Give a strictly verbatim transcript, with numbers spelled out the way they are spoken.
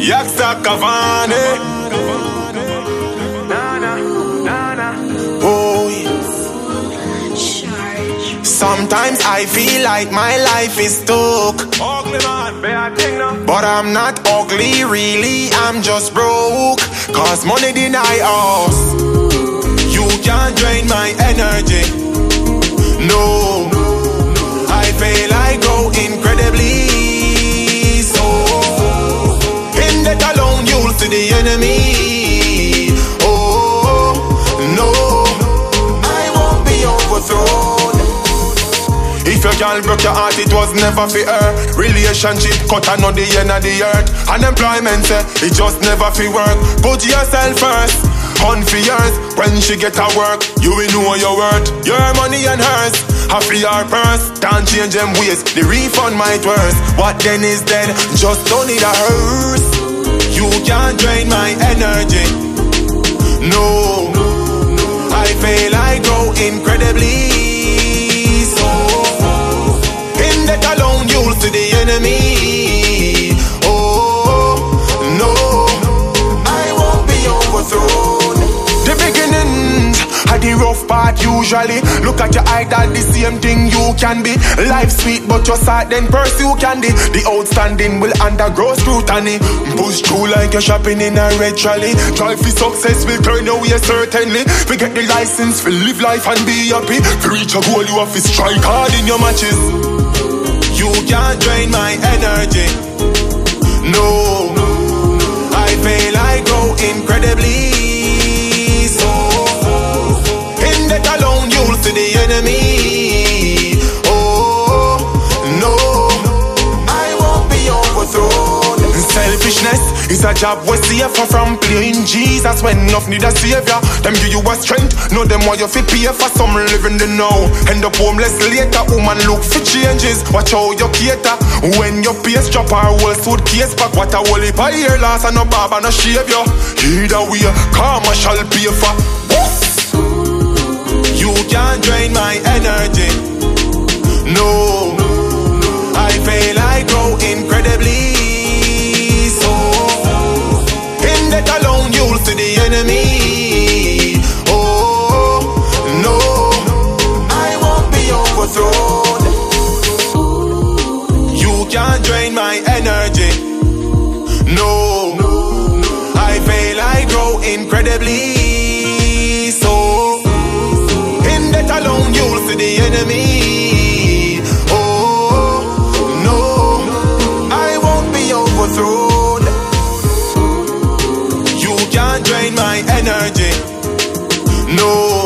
Yaksa Cavani. Oh, sometimes I feel like my life is stuck. But I'm not ugly, really, I'm just broke. Cause money deny us. You can't drain my energy. No, I feel I grow incredibly. So, in that alone you'll see the enemy. Oh, no, I won't be overthrown. If your girl broke your heart, it was never for her. Relationship cut and not the end of the earth. Unemployment, eh, it just never for work. Put yourself first, hunt for yours. When she get her work, you will know your worth. Your money and hers, half of your purse. Can't change them ways, the refund might worse. What then is dead, just don't need a hearse. You can't drain my energy. No, I feel I grow incredibly. That alone you'll see the enemy. Oh, no, I won't be overthrown. The beginnings are the rough part usually. Look at your idol, the same thing you can be. Life sweet but your side then pursue candy. The outstanding will undergo scrutiny. Push through like you're shopping in a red trolley. Drive for success will turn your way certainly. Forget the license, for live life and be happy. For reach a goal you have to strike hard in your matches. You can't drain my energy. No, I feel I grow incredibly. So, in that alone you'll see the enemy. Oh, no, I won't be overthrown. Selfishness is a job we safer from playing Jesus when enough need a savior. Them give you a strength, know them why you fit pay for some living the now. End up homeless later, woman look for changes. Watch how you cater. When your pace drop our whole suitcase back. What a whole heap of hair loss and no barber no shave you. Either way, karma shall pay for. You can't drain my energy. No, I feel I grow incredibly. That alone you'll see the enemy. Oh, no, I won't be overthrown. You can't drain my energy. No, I feel I grow incredibly. So, in that alone you'll see the enemy. Oh, no, I won't be overthrown. Can't drain my energy. No.